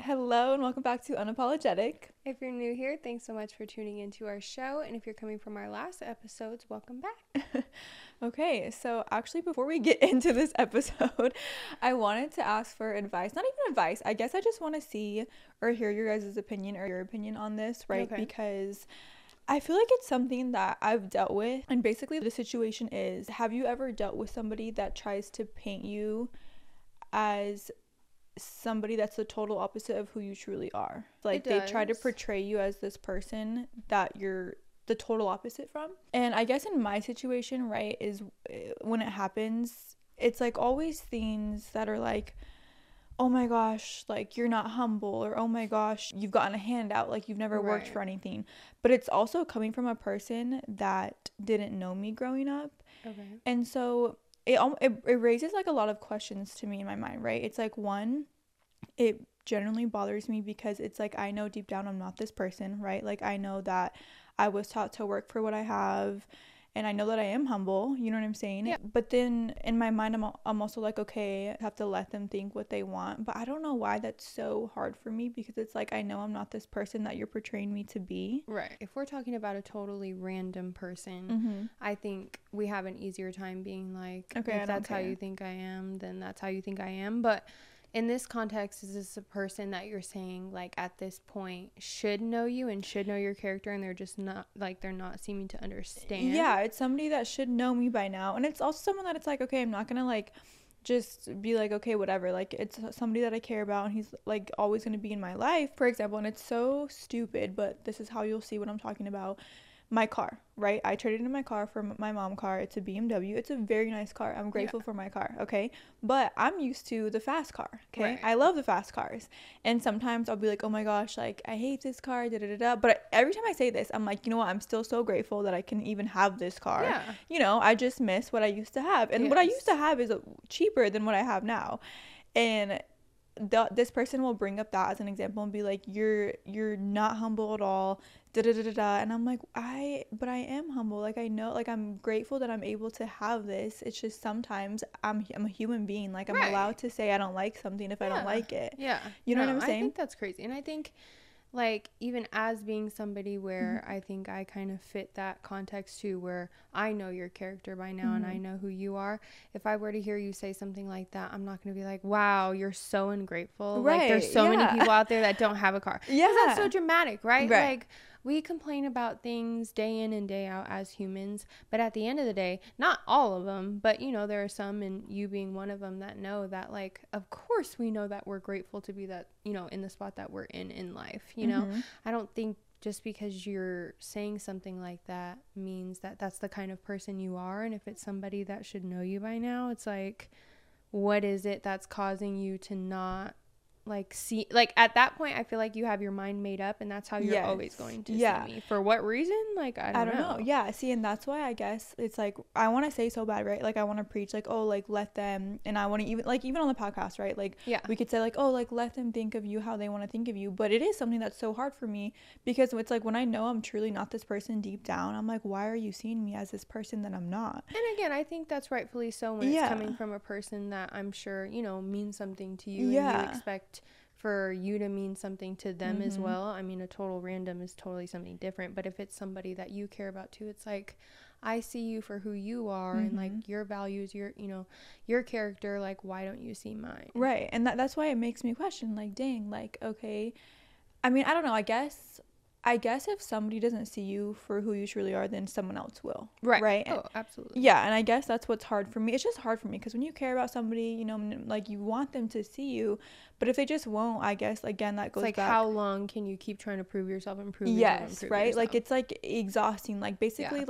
Hello and welcome back to Unapologetic. If you're new here, thanks so much for tuning into our show. And if you're coming from our last episodes, welcome back. Okay, so actually before we get into this episode, I wanted to ask for advice. Not even advice. I guess I just want to see or hear your guys' opinion or your opinion on this, right? Okay. Because I feel like it's something that I've dealt with. And basically the situation is, have you ever dealt with somebody that tries to paint you as somebody that's the total opposite of who you truly are? Like they try to portray you as this person that you're the total opposite from. And I guess in my situation, right, is when it happens, it's like always things that are like, oh my gosh, like you're not humble, or oh my gosh, you've gotten a handout, like you've never worked for anything. But it's also coming from a person that didn't know me growing up. Okay. And so it raises like a lot of questions to me in my mind, right? It's like, one, it generally bothers me because it's like I know deep down I'm not this person, right? Like I know that I was taught to work for what I have, and I know that I am humble, you know what I'm saying? Yeah. But then in my mind I'm also like, okay, I have to let them think what they want. But I don't know why that's so hard for me, because it's like I know I'm not this person that you're portraying me to be. Right. If we're talking about a totally random person, I think we have an easier time being like, okay, if that's how you think I am, then that's how you think I am. But in this context, is this a person that you're saying, like, at this point should know you and should know your character, and they're just not, like, they're not seeming to understand? Yeah, it's somebody that should know me by now. And it's also someone that it's like, okay, I'm not gonna like just be like, okay, whatever, like it's somebody that I care about and he's like always gonna be in my life, for example. And it's so stupid, but this is how you'll see what I'm talking about. My car, right? I traded in my car for my mom car. It's a BMW. It's a very nice car. I'm grateful for my car, okay? But I'm used to the fast car, okay? Right. I love the fast cars. And sometimes I'll be like, oh my gosh, like I hate this car, da da da da. But every time I say this, I'm like, you know what? I'm still so grateful that I can even have this car. Yeah. You know, I just miss what I used to have. And what I used to have is cheaper than what I have now. And this person will bring up that as an example and be like, you're not humble at all, da da da da da. And I'm like, but I am humble. Like I know, like I'm grateful that I'm able to have this. It's just sometimes I'm a human being. Like I'm allowed to say I don't like something if I don't like it. Yeah. You know what I'm saying? I think that's crazy. And I think, like, even as being somebody where I think I kind of fit that context too, where I know your character by now and I know who you are, if I were to hear you say something like that, I'm not going to be like, wow, you're so ungrateful. Right. Like, there's so many people out there that don't have a car. Yeah. That's so dramatic, right? Like, we complain about things day in and day out as humans, but at the end of the day, not all of them, but you know, there are some, and you being one of them, that know that, like, of course we know that we're grateful to be that, you know, in the spot that we're in life, you know. I don't think just because you're saying something like that means that that's the kind of person you are. And if it's somebody that should know you by now, it's like, what is it that's causing you to not like see, like at that point I feel like you have your mind made up and that's how you're always going to see me. For what reason? Like I don't know. Yeah, see, and that's why I guess it's like I want to say so bad, right? Like I want to preach like, oh, like let them, and I want to even on the podcast, right? Like we could say like, oh, like let them think of you how they want to think of you. But it is something that's so hard for me, because it's like when I know I'm truly not this person deep down, I'm like, why are you seeing me as this person that I'm not? And again, I think that's rightfully so when it's coming from a person that I'm sure, you know, means something to you, and you expect for you to mean something to them as well. I mean, a total random is totally something different, but if it's somebody that you care about too, it's like, I see you for who you are and like your values, your, you know, your character, like why don't you see mine? Right. And that's why it makes me question, like, dang, like, okay, I mean, I don't know, I guess if somebody doesn't see you for who you truly are, then someone else will. Right. Oh, absolutely. Yeah. And I guess that's what's hard for me. It's just hard for me because when you care about somebody, you know, like you want them to see you, but if they just won't, I guess, again, that goes like back. How long can you keep trying to prove yourself and prove yourself? Yes, right? Like it's like exhausting. Like basically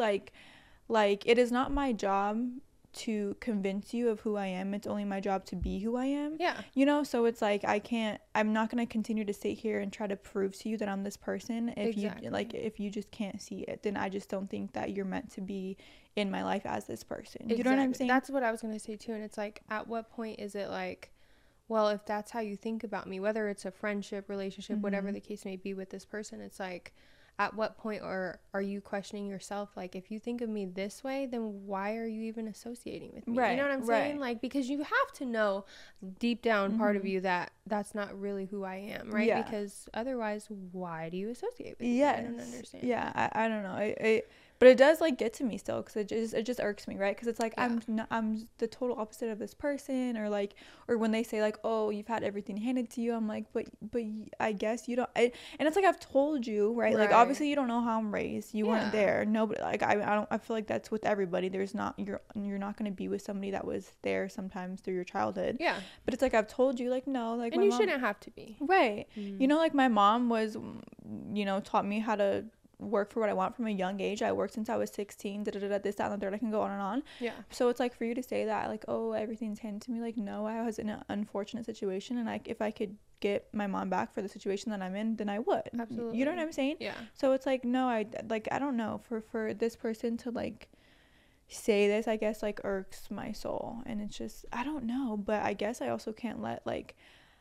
like it is not my job to convince you of who I am. It's only my job to be who I am. Yeah. You know, so it's like I'm not going to continue to sit here and try to prove to you that I'm this person if if you just can't see it. Then I just don't think that you're meant to be in my life as this person. You know what I'm saying? That's what I was going to say too. And it's like, at what point is it like, well, if that's how you think about me, whether it's a friendship, relationship, whatever the case may be with this person, it's like, at what point are you questioning yourself? Like, if you think of me this way, then why are you even associating with me? Right. You know what I'm saying? Like, because you have to know deep down part of you that that's not really who I am, right? Yeah. Because otherwise, why do you associate with me? Yes. I don't understand. Yeah, I don't know. But it does like get to me still, because it just irks me, right? Because it's like, I'm the total opposite of this person, or when they say like, oh, you've had everything handed to you, I'm like, but I guess you don't. And it's like, I've told you, right? Like, obviously you don't know how I'm raised. You weren't there. Nobody, like, I feel like that's with everybody. There's not, you're not going to be with somebody that was there sometimes through your childhood. Yeah. But it's like, I've told you, like, no, like, and you shouldn't have to be. Right. You know, like, my mom was, taught me how to work for what I want from a young age. I worked since I was 16, this, that, and the third. I can go on and on. Yeah. So it's like, for you to say that, like, oh, everything's handed to me, like, no, I was in an unfortunate situation, and if I could get my mom back for the situation that I'm in, then I would. Absolutely. You know what I'm saying? Yeah. So it's like, no, I don't know, for this person to like say this, I guess, like, irks my soul. And it's just, I don't know, but I guess I also can't let, like,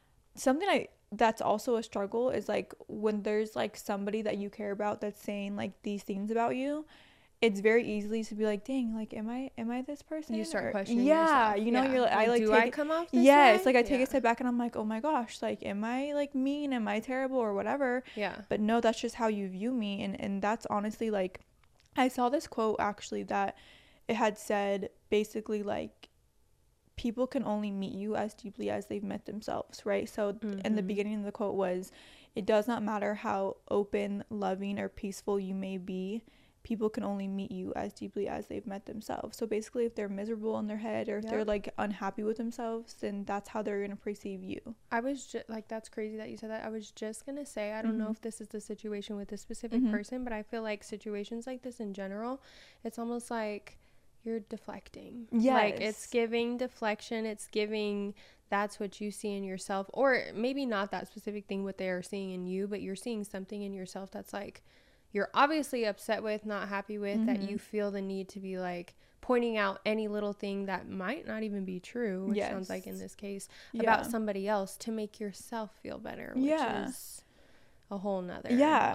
that's also a struggle is like, when there's like somebody that you care about that's saying like these things about you, it's very easily to be like, dang, like, am I this person? You start questioning yourself. You're like, I come off this yes way? Like, I take a step back and I'm like, oh my gosh, like, am I like mean, am I terrible, or whatever? But no, that's just how you view me. And that's honestly, like, I saw this quote actually that it had said basically like, people can only meet you as deeply as they've met themselves, right? So in the beginning of the quote was, it does not matter how open, loving, or peaceful you may be, people can only meet you as deeply as they've met themselves. So basically, if they're miserable in their head, or if they're like unhappy with themselves, then that's how they're going to perceive you. I was just like, that's crazy that you said that. I was just going to say, I don't know if this is the situation with this specific person, but I feel like situations like this in general, it's almost like you're deflecting. Like, it's giving deflection. It's giving, that's what you see in yourself, or maybe not that specific thing what they are seeing in you, but you're seeing something in yourself that's like, you're obviously upset with, not happy with, that you feel the need to be like pointing out any little thing that might not even be true, which sounds like in this case about somebody else, to make yourself feel better, which is a whole nother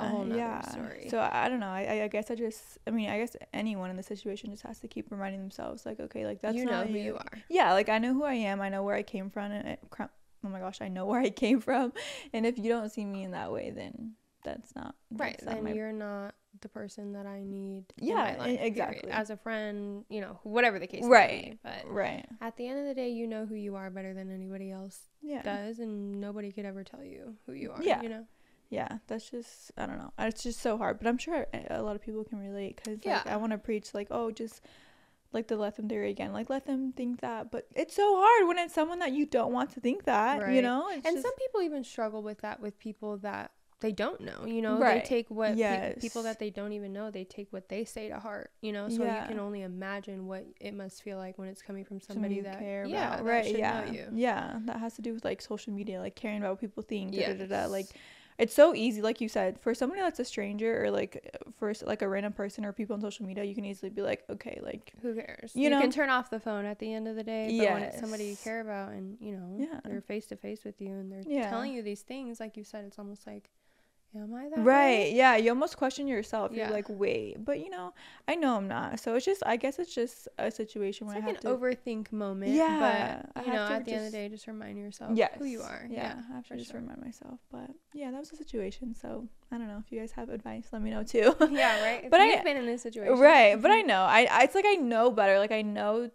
story. So I don't know, I guess I guess anyone in the situation just has to keep reminding themselves, like, okay, like, that's, you know who you are. Like, I know who I am, I know where I came from, and oh my gosh, I know where I came from, and if you don't see me in that way, then that's not right. Then you're not the person that I need in my life, exactly, period. As a friend, whatever the case may be. But at the end of the day, you know who you are better than anybody else does, and nobody could ever tell you who you are. That's just, I don't know, it's just so hard, but I'm sure a lot of people can relate, because like, I want to preach like, oh, just like the let them theory again, like, let them think that, but it's so hard when it's someone that you don't want to think that, and some people even struggle with that with people that they don't know, they take what people that they don't even know, they take what they say to heart, so you can only imagine what it must feel like when it's coming from somebody that care about, that should know you. That has to do with like social media, like caring about what people think, like, it's so easy, like you said, for somebody that's a stranger, or like for like a random person or people on social media, you can easily be like, okay, like, who cares? You can turn off the phone at the end of the day, but when it's somebody you care about, and they're face to face with you, and they're telling you these things, like you said, it's almost like, am I that way? You almost question yourself. You're like, wait, but I know I'm not. So it's just, I guess it's just a situation where it's I like have an overthink moment. But at the end of the day, just remind yourself who you are. I have to just remind myself. But that was the situation. So I don't know, if you guys have advice, let me know too. But I've been in this situation, but I know, it's like, I know better. Like, I know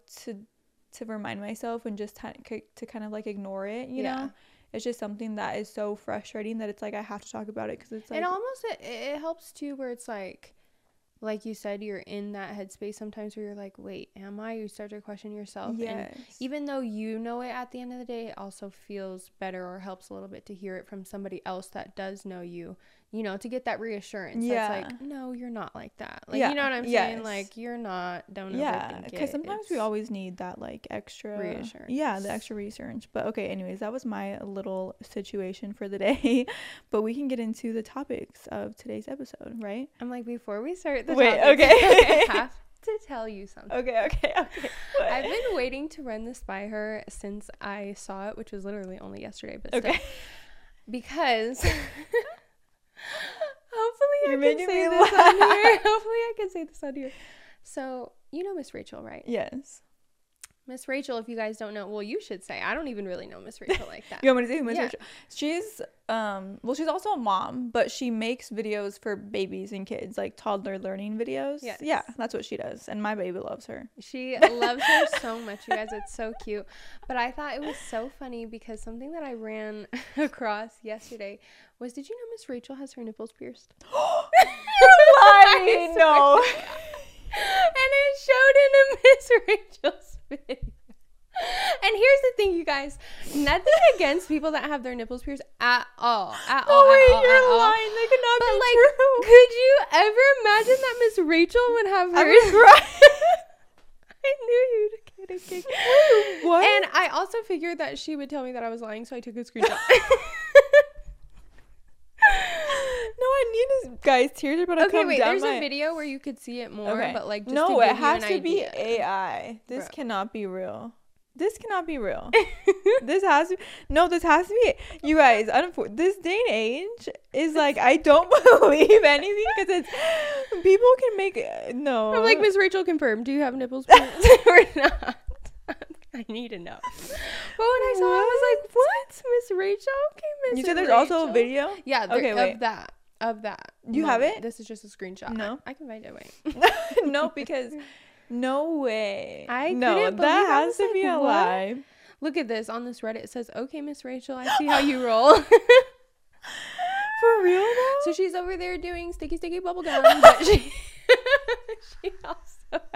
to remind myself, and just to kind of like ignore it. You know. It's just something that is so frustrating that it's like, I have to talk about it, because it's like, and almost it helps too, where it's like you said, you're in that headspace sometimes where you're like, wait, am I? You start to question yourself. And even though you know it, at the end of the day, it also feels better, or helps a little bit, to hear it from somebody else that does know you, to get that reassurance. That's like, no, you're not like that. Like, you know what I'm saying? Like, you're not, don't overthink it. Because sometimes we always need that like extra reassurance. The extra reassurance. But okay, anyways, that was my little situation for the day. But we can get into the topics of today's episode, right? I'm like, before we start the topics, I have to tell you something. Okay. I've been waiting to run this by her since I saw it, which was literally only yesterday, but still. Because hopefully I can say this on here. Hopefully I can say this on here. So, you know Miss Rachel, right? Yes. Miss Rachel, if you guys don't know, well, you should say. I don't even really know Miss Rachel like that. You want me to say Miss Rachel? She's well, she's also a mom, but she makes videos for babies and kids, like toddler learning videos. Yes. Yeah, that's what she does, and my baby loves her. She loves her so much, you guys. It's so cute. But I thought it was so funny because something that I ran across yesterday was, did you know Miss Rachel has her nipples pierced? You're lying. No. And it showed in a Miss Rachel's video. And here's the thing, you guys. Nothing against people that have their nipples pierced at all. At all. You're lying. They could not be true. Could you ever imagine that Miss Rachel would have hers? I knew you'd get a kick. Wait, what? And I also figured that she would tell me that I was lying, so I took a screenshot. No, I need this. Guys, tears are about to come down. Okay, wait, there's a video where you could see it more, but like just no, to give it has you an to be idea. AI. This cannot be real. This cannot be real. This has to be you guys. This day and age is like, I don't believe anything because it's people can make no. I'm like, Miss Rachel, confirm. Do you have nipples pierced or not? I need to know. But when I saw it, I was like, what? Miss Rachel? Okay, Miss Rachel. You said there's also a video? Yeah, of that. You have it? This is just a screenshot. No. I can find it. Wait. No, because no way. That has to be a lie. Look at this. On this Reddit, it says, okay, Miss Rachel, I see how you roll. For real though? So she's over there doing sticky bubble gum, but she also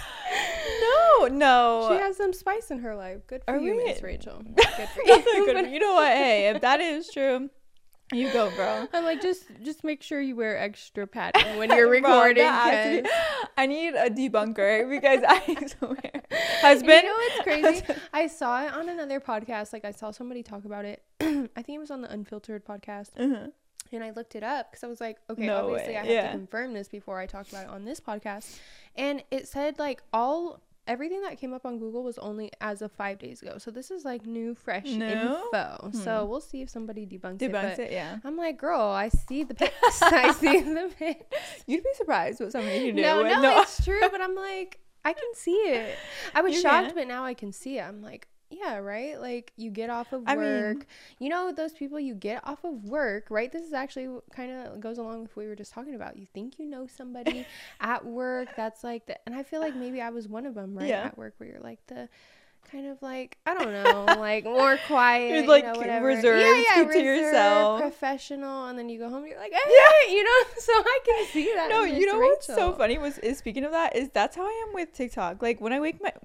has no. She has some spice in her life. Good for you, Miss Rachel. Good for you. You know what? Hey, if that is true, you go, bro. I'm like, just make sure you wear extra padding when you're recording. Bro, I need a debunker because I swear. Husband. You know what's crazy? I saw it on another podcast. Like I saw somebody talk about it. I think it was on the Unfiltered podcast. Mm-hmm. And I looked it up because I was like, okay, no obviously way. I have to confirm this before I talk about it on this podcast. And it said like everything that came up on Google was only as of 5 days ago. So this is like new, fresh info. So we'll see if somebody debunks it. Yeah. I'm like, girl, I see the pics. I see the pics. You'd be surprised what somebody can do. No, it's true. But I'm like, I can see it. I was shocked, but now I can see it. I'm like, yeah, right? Like you get off of work. You know, those people you get off of work, right? This is actually kind of goes along with what we were just talking about. You think you know somebody at work that's like that. And I feel like maybe I was one of them, right? Yeah. At work where you're like the kind of like, I don't know, like more quiet, you're like, you know, whatever. Reserved, keep to yourself, professional, and then you go home and you're like, hey, you know, so I can see that. No, you know what's so funny is speaking of that is that's how I am with TikTok. Like when I make my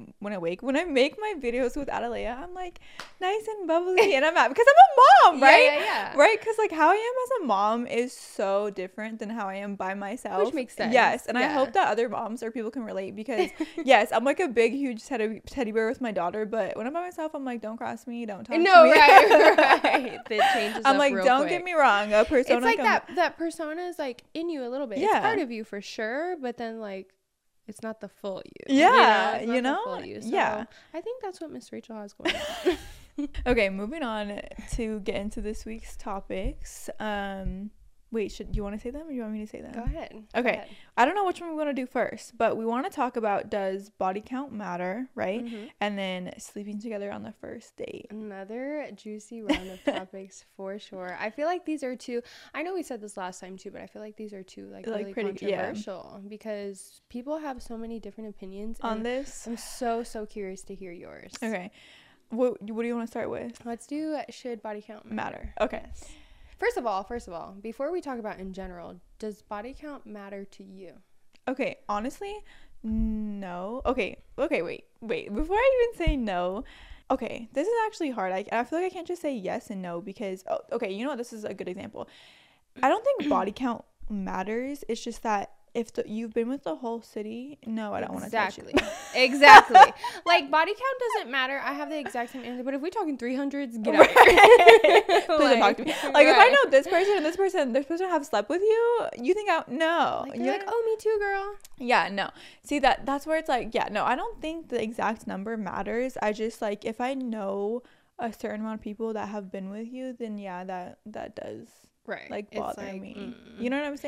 videos with Adalea, I'm like nice and bubbly, and I'm happy because I'm a mom, right? Yeah. Right, because like how I am as a mom is so different than how I am by myself, which makes sense. Yes, and I hope that other moms or people can relate because yes, I'm like a big huge teddy bear with my daughter, but when I'm by myself, I'm like, don't cross me, don't talk to me. No, right. It changes. I'm like, don't quick. Get me wrong, a persona. It's like that persona is like in you a little bit. Yeah. It's part of you for sure, but then like it's not the full you. Yeah, you know. The full you. So yeah. I think that's what Miss Rachel has going on. Okay, moving on to get into this week's topics. Wait, do you want to say them or do you want me to say them? Go ahead. Okay. I don't know which one we want to do first, but we want to talk about, does body count matter, right? Mm-hmm. And then sleeping together on the first date. Another juicy round of topics for sure. I feel like these are two, I know we said this last time too, but I feel like these are two like really pretty controversial because people have so many different opinions on this. I'm so curious to hear yours. Okay. What do you want to start with? Let's do should body count matter? Okay. Yes. First of all, before we talk about in general, does body count matter to you? Okay, honestly, no. Okay, wait. Before I even say no, okay, this is actually hard. I feel like I can't just say yes and no because, okay, you know what? This is a good example. I don't think body count matters. It's just that if you've been with the whole city, no, I don't want to touch you. Exactly. Like body count doesn't matter. I have the exact same answer, but if we're talking 300s, get out. Please don't talk to me. Like if I know this person have slept with you, you think no. Like, you're like, oh, me too, girl. Yeah, no. See that's where it's like, yeah, no, I don't think the exact number matters. I just like if I know a certain amount of people that have been with you, then yeah, that does like bother me. You know what I'm saying?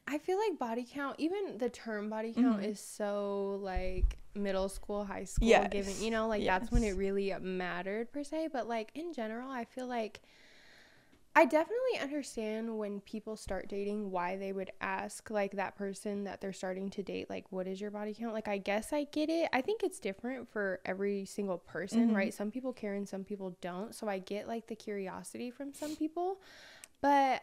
I feel like body count, even the term body count is so like middle school, high school given, you know, like that's when it really mattered per se. But like in general, I feel like I definitely understand when people start dating why they would ask like that person that they're starting to date, like, what is your body count? Like, I guess I get it. I think it's different for every single person, right? Some people care and some people don't. So I get like the curiosity from some people, but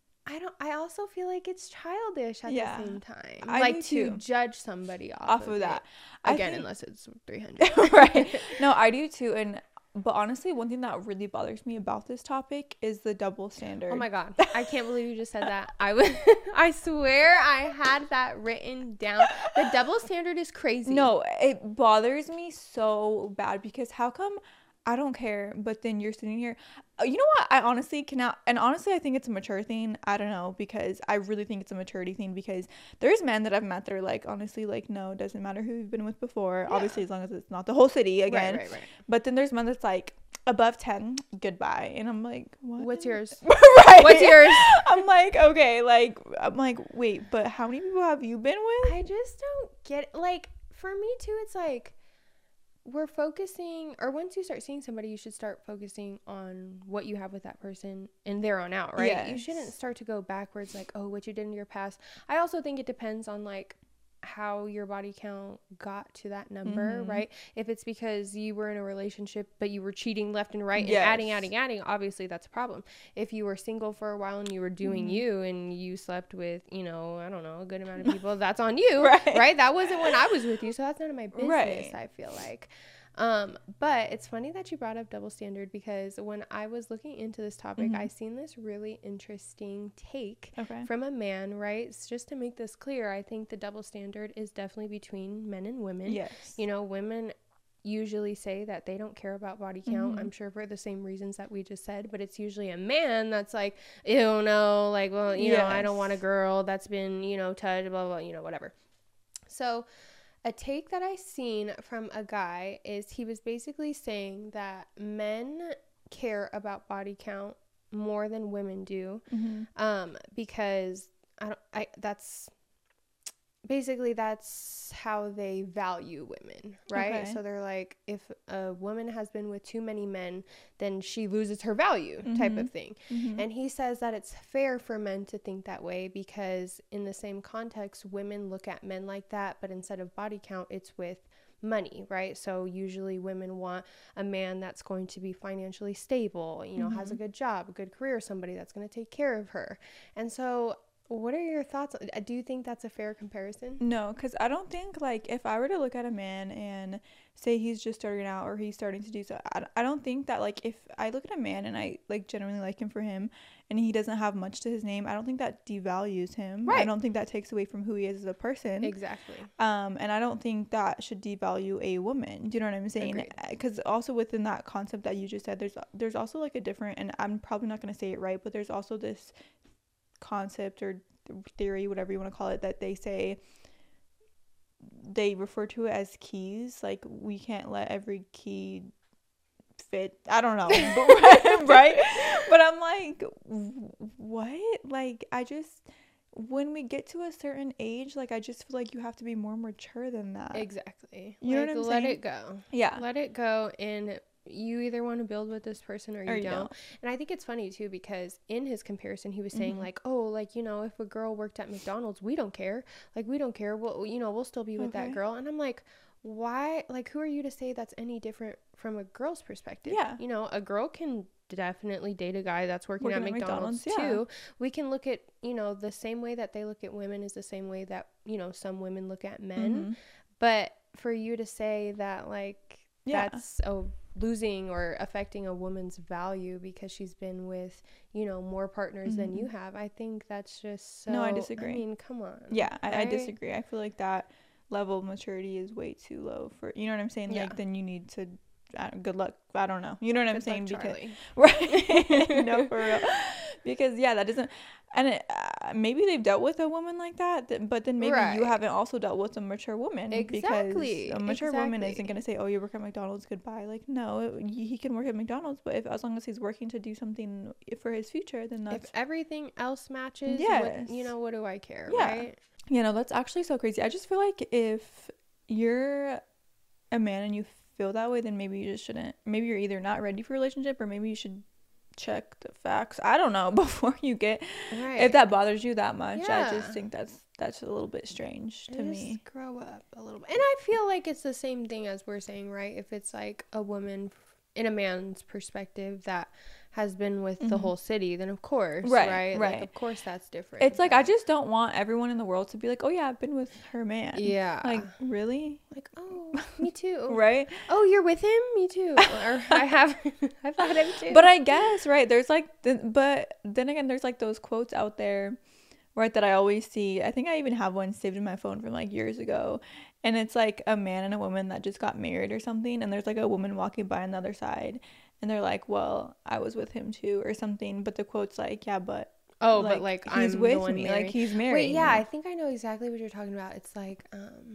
I also feel like it's childish at the same time. Like to judge somebody off of that. Again, unless it's 300. Right. No, I do too. But honestly, one thing that really bothers me about this topic is the double standard. Oh my God. I can't believe you just said that. I swear I had that written down. The double standard is crazy. No, it bothers me so bad because how come I don't care, but then you're sitting here. You know what? I honestly cannot. And honestly, I think it's a mature thing. I don't know, because I really think it's a maturity thing, because there's men that I've met that are like, honestly, like, no, it doesn't matter who you've been with before. Yeah. Obviously, as long as it's not the whole city again. Right. But then there's men that's like, above 10, goodbye. And I'm like, what? What's yours? Right. What's yours? I'm like, okay. Like, I'm like, wait, but how many people have you been with? I just don't get it. Like, for me too, it's like, we're focusing, or once you start seeing somebody, you should start focusing on what you have with that person and there on out, right? Yes. You shouldn't start to go backwards, like, oh, what you did in your past. I also think it depends on like how your body count got to that number, right? If it's because you were in a relationship but you were cheating left and right and adding, obviously that's a problem. If you were single for a while and you were doing you and you slept with, you know, I don't know, a good amount of people, that's on you, right? That wasn't when I was with you, so that's none of my business, I feel like. But it's funny that you brought up double standard, because when I was looking into this topic, I seen this really interesting take from a man, right? It's just to make this clear, I think the double standard is definitely between men and women. Yes. You know, women usually say that they don't care about body count, I'm sure for the same reasons that we just said, but it's usually a man that's like, ew, no, like, well, you know, I don't want a girl that's been, you know, touched, blah, blah, you know, whatever. So a take that I seen from a guy is he was basically saying that men care about body count more than women do, because that's how they value women, right? Okay. So they're like, if a woman has been with too many men, then she loses her value, type of thing. And he says that it's fair for men to think that way, because in the same context, women look at men like that, but instead of body count, it's with money, right? So usually women want a man that's going to be financially stable, you know, has a good job, a good career, somebody that's going to take care of her. And so what are your thoughts? Do you think that's a fair comparison? No, because I don't think, like, if I were to look at a man and say he's just starting out or he's starting to do so, I don't think that, like, if I look at a man and I, like, genuinely like him for him and he doesn't have much to his name, I don't think that devalues him. Right. I don't think that takes away from who he is as a person. Exactly. And I don't think that should devalue a woman. Do you know what I'm saying? Because also within that concept that you just said, there's also, like, a different, and I'm probably not going to say it right, but there's also this concept or theory, whatever you want to call it, that they say, they refer to it as keys. Like, we can't let every key fit. I don't know. But, right? But I'm like, what? Like, when we get to a certain age, like, I just feel like you have to be more mature than that. Exactly. You know what I'm saying? Let it go. Yeah. Let it go, and you either want to build with this person or you don't. And I think it's funny too, because in his comparison, he was saying like, oh, like, you know, if a girl worked at McDonald's, we don't care. Like, we don't care. Well, you know, we'll still be with that girl. And I'm like, why? Like, who are you to say that's any different from a girl's perspective? Yeah. You know, a girl can definitely date a guy that's working at McDonald's too. We can look at, you know, the same way that they look at women is the same way that, you know, some women look at men. But for you to say that, like, that's losing or affecting a woman's value because she's been with, you know, more partners than you have, I think that's just so... No, I disagree. I mean, come on. Yeah, right? I disagree. I feel like that level of maturity is way too low for, you know what I'm saying? Like, then you need to, good luck. I don't know. You know what I'm saying? Luck, because right. No, for real. Because that doesn't, and maybe they've dealt with a woman like that, but then maybe you haven't also dealt with a mature woman. Exactly. Because a mature woman isn't going to say, oh, you work at McDonald's, goodbye. Like, no, he can work at McDonald's, but as long as he's working to do something for his future, then that's... If everything else matches, what do I care, right? That's actually so crazy. I just feel like if you're a man and you feel that way, then maybe you just shouldn't. Maybe you're either not ready for a relationship, or maybe you should check the facts. I don't know, before you get... If that bothers you that much, I just think that's a little bit strange to me. Just grow up a little bit. And I feel like it's the same thing as we're saying, right? If it's like a woman in a man's perspective that has been with the whole city, then of course, right? Like, of course that's different. It's like, I just don't want everyone in the world to be like, oh yeah, I've been with her man. Yeah. Like, really? Like, oh, me too. Right? Oh, you're with him? Me too. Or I've had him too. But I guess, right, there's like, but then again, there's like those quotes out there, right, that I always see. I think I even have one saved in my phone from like years ago. And it's like a man and a woman that just got married or something. And there's like a woman walking by on the other side. And they're like, well, I was with him too, or something. But the quote's like, yeah, but... Oh, like, but like, he's I'm with the one me. married. Like, he's married. Wait, yeah, I think I know exactly what you're talking about. It's like,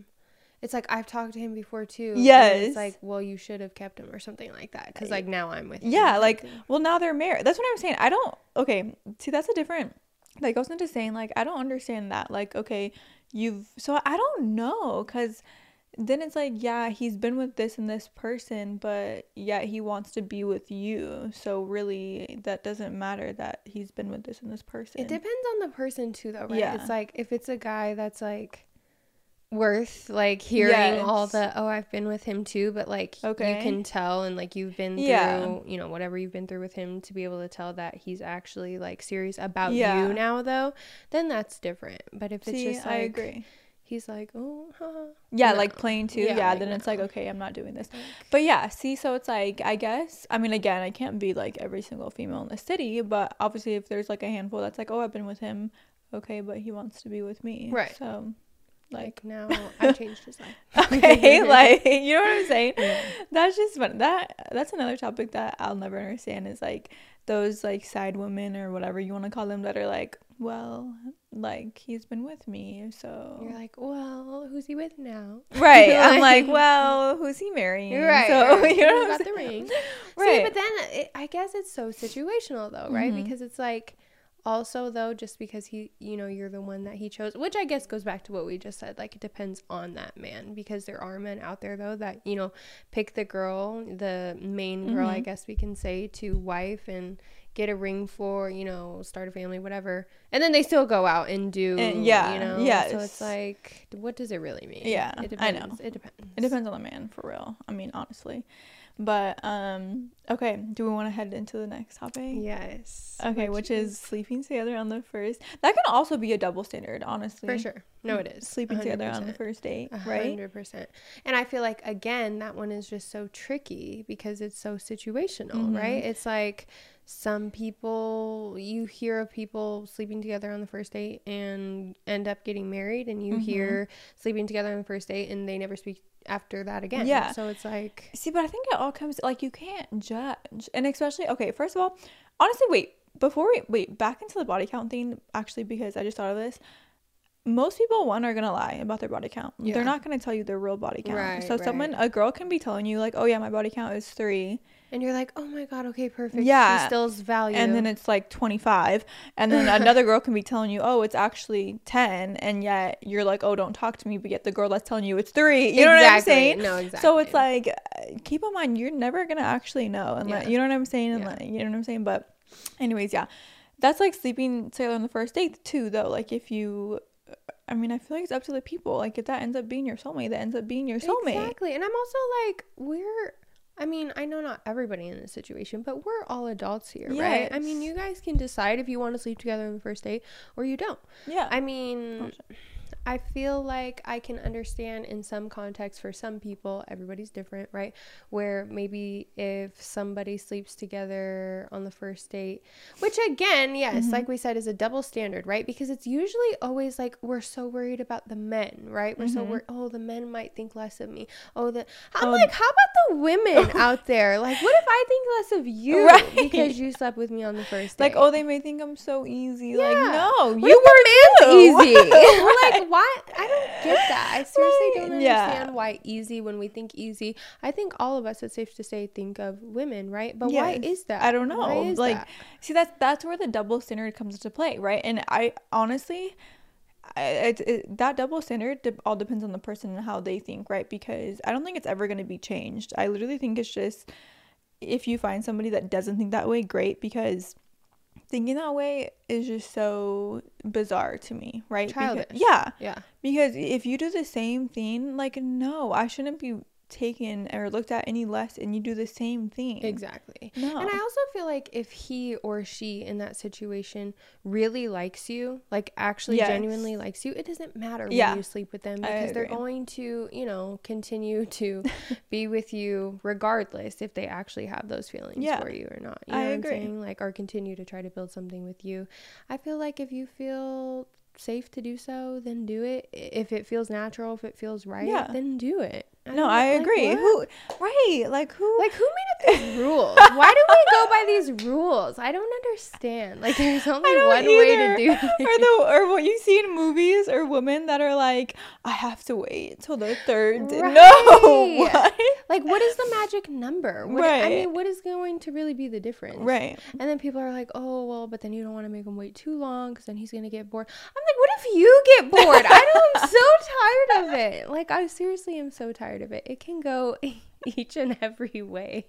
I've talked to him before too. Yes. It's like, well, you should have kept him or something like that. Because like, now I'm with him. Yeah, like, well, now they're married. That's what I'm saying. I don't... Okay, see, that's a different... That goes into saying, like, I don't understand that. Like, okay, so I don't know, because... Then it's like, yeah, he's been with this and this person, but yeah, he wants to be with you. So really, that doesn't matter that he's been with this and this person. It depends on the person too, though, right? Yeah. It's like, if it's a guy that's like worth like hearing all the, oh, I've been with him too, but like you can tell, and like you've been through, whatever you've been through with him, to be able to tell that he's actually like serious about you now, though, then that's different. But if it's just like, I agree. He's like, oh, yeah, like playing too. Yeah, like, then it's like, okay, I'm not doing this. But yeah, see, so it's like, I guess, I mean, again, I can't be like every single female in the city, but obviously if there's like a handful that's like, oh, I've been with him, okay, but he wants to be with me. Right. So, like now I've changed his life. Okay, like, you know what I'm saying? Yeah. That's just fun. That's another topic that I'll never understand, is like those like side women or whatever you want to call them that are like, well, like, he's been with me, so... You're like, well, who's he with now? Right. I'm like, well, who's he marrying? Right. So, you know got the ring. Right. See, but then I guess it's so situational, though, right? Because it's like, also, though, just because he, you're the one that he chose, which I guess goes back to what we just said. Like, it depends on that man, because there are men out there, though, that, pick the girl, the main girl, I guess we can say, to wife and get a ring for, start a family, whatever, and then they still go out and do, so it's like, what does it really mean? Yeah, it depends. I know. It depends. It depends on the man, for real. I mean, honestly. But okay, do we want to head into the next topic? Yes. Okay, which is sleeping together on the first. That can also be a double standard, honestly. For sure. No, it is. Sleeping 100%. Together on the first date, right? 100%. And I feel like, again, that one is just so tricky because it's so situational, right? It's like, some people, you hear of people sleeping together on the first date and end up getting married, and you hear sleeping together on the first date and they never speak after that again. Yeah. So it's like... See, but I think it all comes... Like, you can't judge. And especially... Okay, first of all, honestly, back into the body count thing, actually, because I just thought of this. Most people, are going to lie about their body count. Yeah. They're not going to tell you their real body count. Right, so a girl can be telling you, like, oh, yeah, my body count is 3. And you're like, oh my God, okay, perfect. Yeah. She still's value. And then it's like 25. And then another girl can be telling you, oh, it's actually 10. And yet you're like, oh, don't talk to me. But yet the girl that's telling you it's 3. You know what I'm saying? No, exactly. So it's like, keep in mind, you're never going to actually know. And you know what I'm saying? And you know what I'm saying? But anyways, yeah. That's like sleeping together on the first date too, though. Like, if you... I mean, I feel like it's up to the people. Like, if that ends up being your soulmate, that ends up being your soulmate. Exactly. And I'm also like, I mean, I know not everybody in this situation, but we're all adults here, right? I mean, you guys can decide if you want to sleep together on the first date or you don't. Yeah. I mean, I feel like I can understand in some contexts for some people, everybody's different, right? Where maybe if somebody sleeps together on the first date, which again, yes, like we said, is a double standard, right? Because it's usually always like, we're so worried about the men, right? We're so worried, oh, the men might think less of me. I'm like, how about the women out there? Like, what if I think less of you Right. because you slept with me on the first date? Like, oh, they may think I'm so easy. Yeah. Like, no, What you if were the man's too. easy. Right. Like, why? I don't get that. I seriously don't understand Yeah. why easy when we think easy. I think all of us, it's safe to say, think of women, right? But Yes. why is that? I don't know. Why is Like, that? see, that's where the double standard comes into play, right? And I honestly, that double standard all depends on the person and how they think, right? Because I don't think it's ever going to be changed. I literally think it's just, if you find somebody that doesn't think that way, great, because thinking that way is just so bizarre to me, right? Childish. Yeah. Because if you do the same thing, like, no, I shouldn't be taken or looked at any less, and you do the same thing. Exactly. No. And I also feel like if he or she in that situation really likes you, like actually genuinely likes you, it doesn't matter when you sleep with them, because they're going to, you know, continue to be with you regardless if they actually have those feelings for you or not. You know what I'm saying? Like, or continue to try to build something with you. I feel like if you feel safe to do so, then do it. If it feels natural, if it feels right, then do it. I agree. What? Who made up these rules? Why do we go by these rules? I don't understand. Like, there's only one way to do it. Or what you see in movies, or women that are like, I have to wait till the third day. Right. No, what? Like, what is the magic number? I mean, what is going to really be the difference? Right. And then people are like, oh, well, but then you don't want to make him wait too long, because then he's going to get bored. I'm like, what if you get bored? I'm so tired of it. Like, I seriously am so tired of it. It can go each and every way.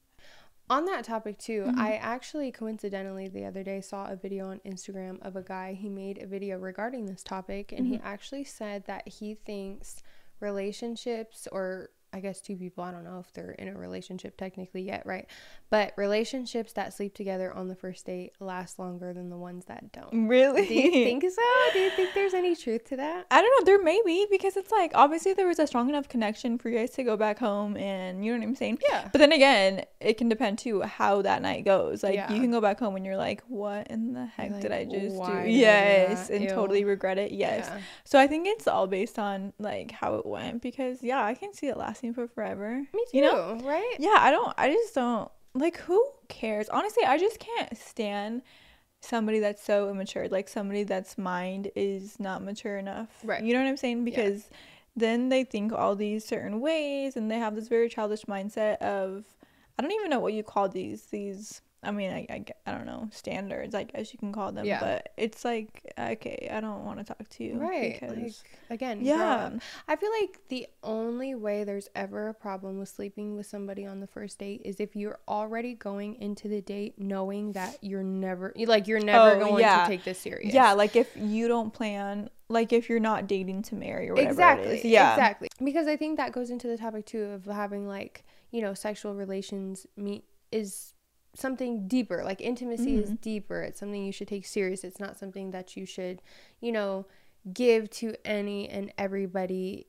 On that topic too, I actually coincidentally the other day saw a video on Instagram of a guy. He made a video regarding this topic, and he actually said that he thinks relationships, or I guess two people, I don't know if they're in a relationship technically yet, right? But relationships that sleep together on the first date last longer than the ones that don't. Really? Do you think so? Do you think there's any truth to that? I don't know. There may be, because it's like, obviously there was a strong enough connection for you guys to go back home, and you know what I'm saying? Yeah. But then again, it can depend too how that night goes. Like, Yeah. you can go back home and you're like, what in the heck Like, did I just why do? did I do Yes. that? And Ew. totally regret it. Yes. Yeah. So I think it's all based on like how it went, because yeah, I can see it lasting for forever. Me too, You know? right? Yeah, I just don't, like, who cares? Honestly, I just can't stand somebody that's so immature, like somebody that's mind is not mature enough. Right. You know what I'm saying? Because then they think all these certain ways, and they have this very childish mindset of, I don't even know what you call these, I mean, I don't know, standards, I guess you can call them. Yeah. But it's like, okay, I don't want to talk to you. Right. Because, Like, again, yeah. grow up. I feel like the only way there's ever a problem with sleeping with somebody on the first date is if you're already going into the date knowing that you're never going to take this serious. Yeah, like if you don't plan, like if you're not dating to marry or whatever Exactly. it is. Yeah. Exactly. Because I think that goes into the topic too of having, like, you know, sexual relations is something deeper. Like, intimacy is deeper. It's something you should take serious. It's not something that you should, you know, give to any and everybody.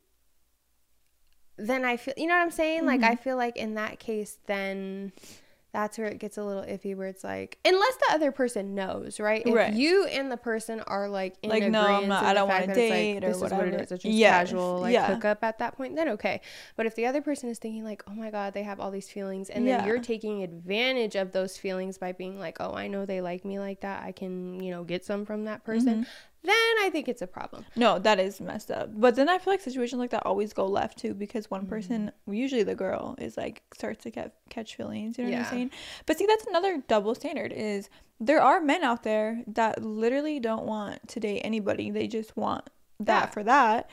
Then I feel, you know what I'm saying? Like, I feel like in that case, then that's where it gets a little iffy, where it's like, unless the other person knows, right? If you and the person are like in like, agreement, no, I'm not, I don't want to date, like, or this whatever. is what it is. It's just casual, like, hookup at that point, then okay. But if the other person is thinking like, oh my God, they have all these feelings, and then you're taking advantage of those feelings by being like, oh, I know they like me like that, I can, you know, get some from that person, then I think it's a problem. No, that is messed up. But then I feel like situations like that always go left too, because one person, usually the girl, is like, starts to catch feelings, you know what I'm saying? But see, that's another double standard, is there are men out there that literally don't want to date anybody. They just want that for that.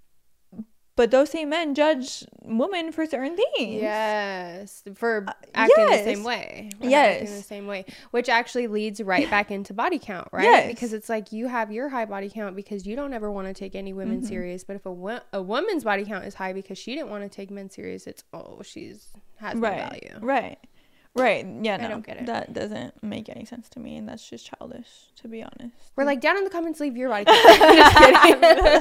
But those same men judge women for certain things. Yes. For acting the same way. Yes. Acting the same way. Which actually leads right back into body count, right? Yes. Because it's like, you have your high body count because you don't ever want to take any women serious. But if a woman's body count is high because she didn't want to take men serious, it's, oh, has no value. Right. Yeah, no. I don't get it. That doesn't make any sense to me, and that's just childish, to be honest. We're like, down in the comments, leave your body count. Just kidding.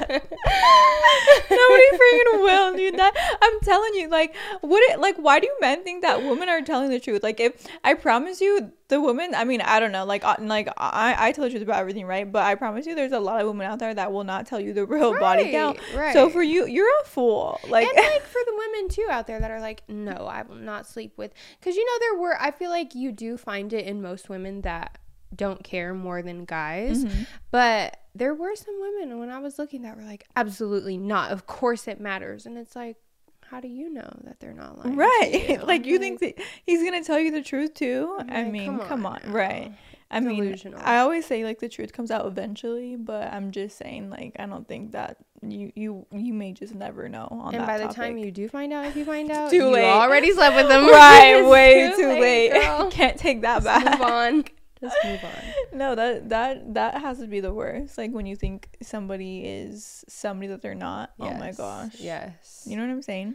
Nobody freaking will, dude. That I'm telling you, like, why do men think that women are telling the truth? Like, if I promise you, the woman, I mean, I don't know, I tell the truth about everything, right? But I promise you, there's a lot of women out there that will not tell you the real body count. Right. So for you, you're a fool. Like, and like for the women too out there that are like, no, I will not sleep with, because I feel like you do find it in most women that don't care more than guys, but there were some women when I was looking that were like, absolutely not, of course it matters. And it's like, how do you know that they're not lying? Right. Like, you think that he's gonna tell you the truth too? I'm I like, mean, come on. now. Right. I Delusional. mean, I always say, like, the truth comes out eventually, but I'm just saying, like, I don't think that you may just never know on that. And by the topic. time you do find out, if you find out, too late. You already slept with them. Right, way too late. Girl. Can't take that back. Move on. Just move on. No, that has to be the worst. Like, when you think somebody is somebody that they're not. Yes. Oh my gosh. Yes. You know what I'm saying?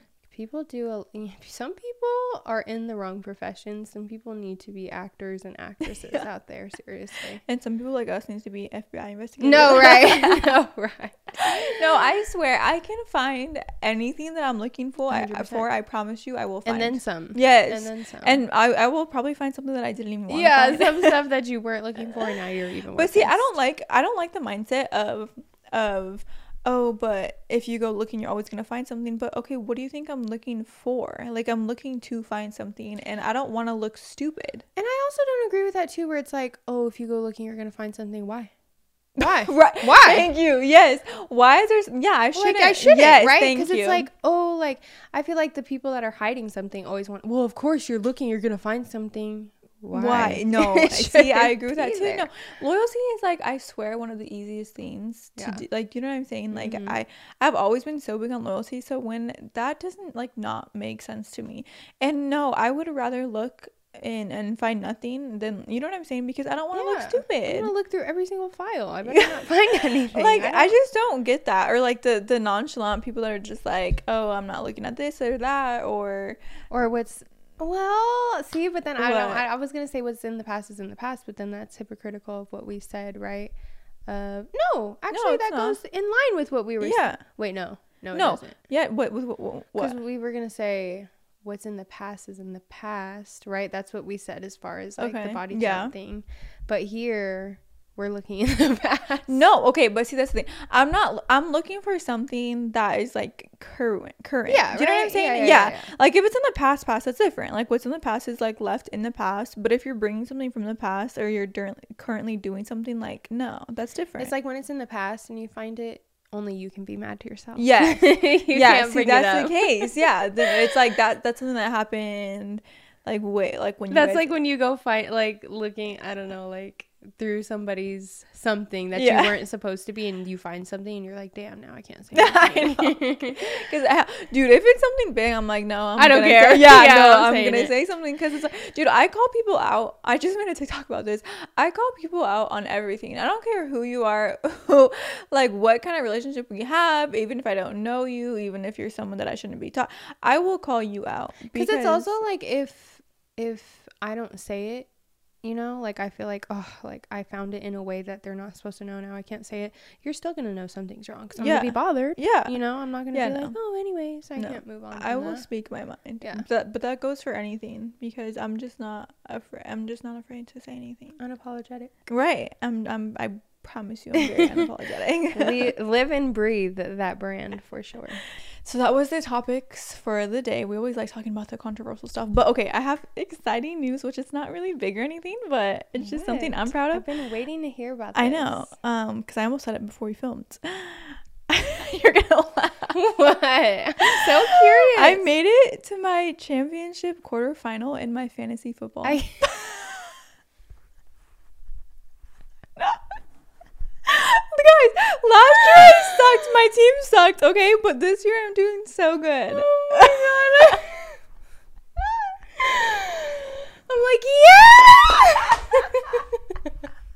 Some people are in the wrong profession. Some people need to be actors and actresses out there, seriously. And some people like us needs to be FBI investigators. No, right. No, right. No, I swear I can find anything that I'm looking for. I promise you, I will find. And then some. Yes. And then some. And I will probably find something that I didn't even want. Yeah, to find. some stuff that you weren't looking for, and now you're even. But see, I don't like the mindset of oh, but if you go looking, you're always gonna find something. But okay, what do you think I'm looking for? Like, I'm looking to find something, and I don't want to look stupid. And I also don't agree with that too, where it's like, oh, if you go looking, you're gonna find something. Why? Right. Why? Thank you. Yes. Why is there? Yeah, I shouldn't. Like, I shouldn't. Yes, right? Because it's like, oh, like I feel like the people that are hiding something always want. Well, of course you're looking. You're gonna find something. Why? No. See, I agree with that too. No, loyalty is, like, I swear, one of the easiest things to do. Like, you know what I'm saying? Like, I've always been so big on loyalty. So when that doesn't, like, not make sense to me, and no, I would rather look and find nothing than, you know what I'm saying? Because I don't want to look stupid. I'm gonna look through every single file. I better not find anything. Like, I just don't get that. Or like the nonchalant people that are just like, oh, I'm not looking at this or that, or what's. Well, see, but then I was going to say what's in the past is in the past, but then that's hypocritical of what we said, right? No, actually, that goes in line with what we were saying. Wait, no, it doesn't. Yeah, what? Because we were going to say what's in the past is in the past, right? That's what we said as far as, like, the body count thing. But here, we're looking in the past. No, okay, but see, that's the thing. I'm looking for something that is, like, current. Yeah, do you know what I'm saying? Yeah. Like, if it's in the past, that's different. Like, what's in the past is, like, left in the past. But if you're bringing something from the past, or you're currently doing something, like, no, that's different. It's like when it's in the past and you find it, only you can be mad to yourself. Yeah. Yeah, see, that's the case. Yeah. It's like that's something that happened, like, wait, like, when you that's like when you go fight, like, looking, I don't know, like, through somebody's something that you weren't supposed to be, and you find something and you're like, damn, now I can't say anything. I know. Because, dude, if it's something big, I'm like, no, I don't care. I'm gonna say something, because it's like, dude, I call people out. I just made a TikTok about this. I call people out on everything. I don't care who you are, like, what kind of relationship we have, even if I don't know you, even if you're someone that I shouldn't be taught, I will call you out. Because it's also like, if I don't say it, you know, like, I feel like, oh, like, I found it in a way that they're not supposed to know, now I can't say it. You're still gonna know something's wrong, because I'm gonna be bothered. Yeah. You know, I'm not gonna be like, oh, anyways, I can't move on. I will speak my mind. Yeah. But that goes for anything, because I'm just not afraid. I'm just not afraid to say anything. Unapologetic. Right. I promise you, I'm very unapologetic. Live and breathe that brand, for sure. So that was the topics for the day. We always like talking about the controversial stuff. But okay, I have exciting news, which is not really big or anything, but it's just something I'm proud of. I've been waiting to hear about this. I know. Because I almost said it before we filmed. You're gonna laugh. What? I'm so curious. I made it to my championship quarterfinal in my fantasy football. Guys, last year I sucked. My team sucked, okay? But this year I'm doing so good. Oh my god. I'm like, yeah!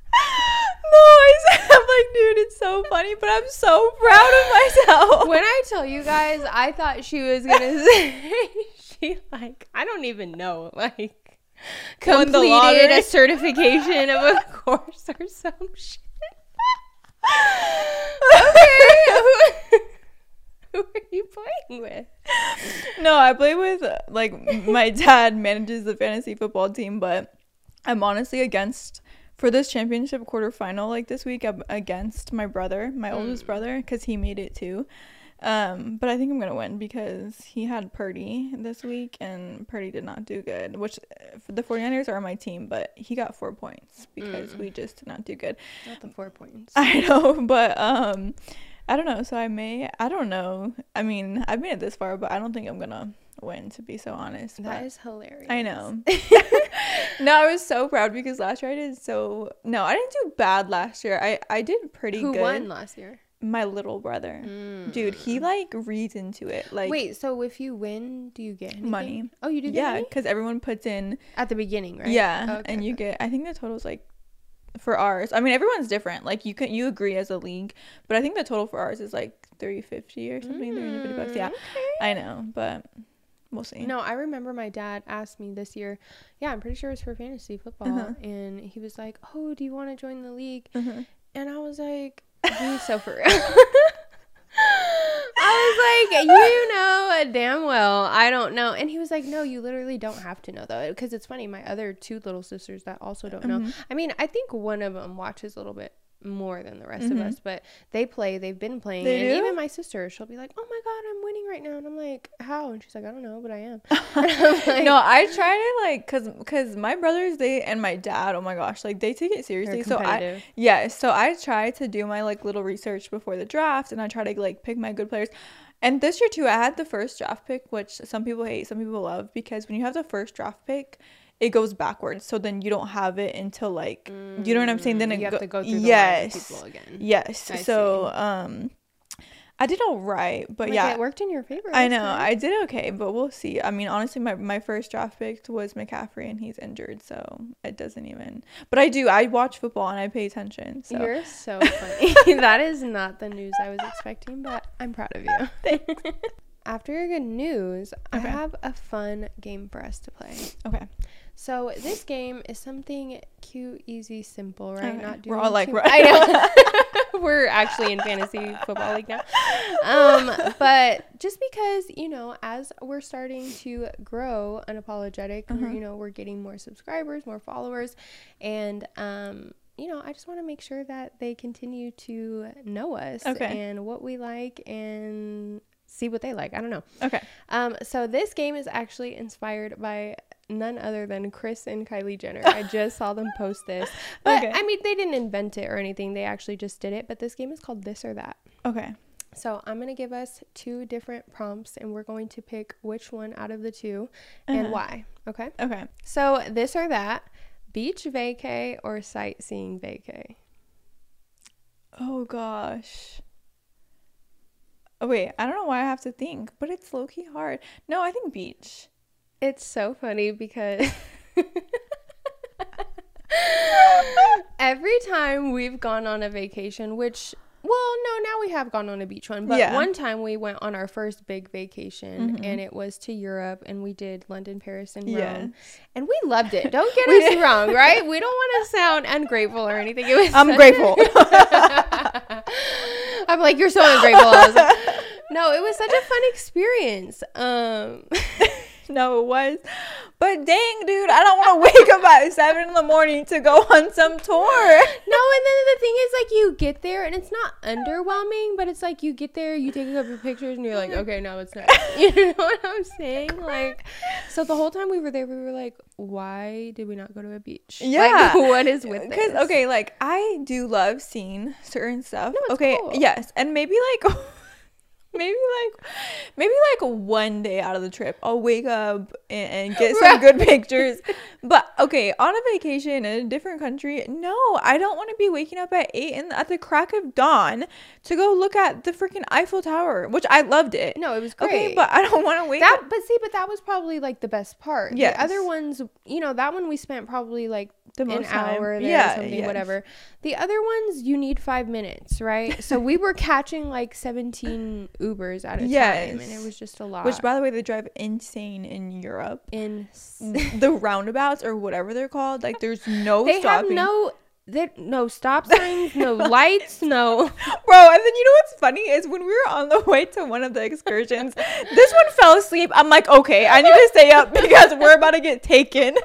I'm like, dude, it's so funny, but I'm so proud of myself. When I tell you guys, I thought she was gonna say, I don't even know, like, completed a certification of a course or some shit. Okay. Who are you playing with? No, I play with, like, my dad manages the fantasy football team, but I'm honestly against, for this championship quarterfinal, like, this week, I'm against my brother, my oldest brother, because he made it too. But I think I'm gonna win because he had Purdy this week and Purdy did not do good, which the 49ers are my team, but he got 4 points because we just did not do good. Not the 4 points. I know, but I don't know, so I don't know, I mean, I've made it this far, but I don't think I'm gonna win, to be so honest. That is hilarious. I know. No, I was so proud because last year I didn't do bad last year. I did pretty good. Who won last year? My little brother. Dude, he like reads into it. Like, wait, so if you win, do you get anything? Money? Oh, you do get money? Yeah, because everyone puts in at the beginning, right? Yeah, okay, and you get, I think the total's like, for ours, I mean, everyone's different, like you agree as a league, but I think the total for ours is like $350 or something. $350. Yeah, okay. I know, but we'll see. No, I remember my dad asked me this year, yeah, I'm pretty sure it's for fantasy football, and he was like, oh, do you want to join the league? And I was like, he's so for real. I was like, you know damn well I don't know. And he was like, no, you literally don't have to know, though, because it's funny, my other two little sisters that also don't know, I mean, I think one of them watches a little bit more than the rest of us, but they've been playing, and even my sister, she'll be like, oh my god, I'm winning right now, and I'm like, how? And she's like, I don't know, but I am. Like, no, I try to, like, because my brothers, and my dad, oh my gosh, like, they take it seriously, so I try to do my, like, little research before the draft, and I try to, like, pick my good players. And this year too, I had the first draft pick, which some people hate, some people love, because when you have the first draft pick, it goes backwards, so then you don't have it until, like, you know what I'm saying, then you have to go through the line of people again. Yes. So I did all right, but like, it worked in your favor. I know, I did okay, but we'll see. I mean, honestly, my first draft pick was McCaffrey, and he's injured, so it doesn't even, but I watch football and I pay attention, so. You're so funny. That is not the news I was expecting, but I'm proud of you. Thanks. After your good news, okay, I have a fun game for us to play. Okay. So this game is something cute, easy, simple, right? Okay. Not doing We're all like, I know. We're actually in fantasy football league now. But just because, you know, as we're starting to grow unapologetic, you know, we're getting more subscribers, more followers, and you know, I just want to make sure that they continue to know us and what we like and see what they like. I don't know. Okay. So this game is actually inspired by none other than Kris and Kylie Jenner. I just saw them post this. But I mean, they didn't invent it or anything. They actually just did it. But this game is called This or That. Okay. So I'm going to give us 2 different prompts, and we're going to pick which one out of the 2 and why. Okay? Okay. So This or That, beach vacay or sightseeing vacay? Oh, gosh. Oh, wait, I don't know why I have to think, but it's low-key hard. No, I think beach. It's so funny because every time we've gone on a vacation, which, well, no, now we have gone on a beach one, but one time we went on our first big vacation, and it was to Europe, and we did London, Paris, and Rome, and we loved it. Don't get us wrong, right? We don't want to sound ungrateful or anything. I'm grateful. I'm like, you're so ungrateful. I was like, no, it was such a fun experience. No, it was. But dang, dude, I don't want to wake up at 7 a.m. to go on some tour. No, and then the thing is, like, you get there, and it's not underwhelming, but it's like you get there, you take a couple of pictures, and you're like, okay, no, it's not. You know what I'm saying? Like, so the whole time we were there, we were like, why did we not go to a beach? Yeah. Like, what is with this? Because, okay, like, I do love seeing certain stuff. No, it's cool. Yes, and maybe one day out of the trip I'll wake up and get some good pictures, but okay, on a vacation in a different country, no, I don't want to be waking up at 8 at the crack of dawn to go look at the freaking Eiffel Tower, which I loved it. No, it was great. Okay, but I don't want to wake up. But that was probably like the best part. Yes. The other ones, you know, that one we spent probably like an hour there or something, whatever. The other ones, you need 5 minutes, right? So we were catching like 17 Ubers at a time, and it was just a lot. Which, by the way, they drive insane in Europe. The roundabouts or whatever they're called, like there's no they stopping. No stop signs, no lights, no. Bro, and then you know what's funny is when we were on the way to one of the excursions, this one fell asleep. I'm like, okay, I need to stay up because we're about to get taken.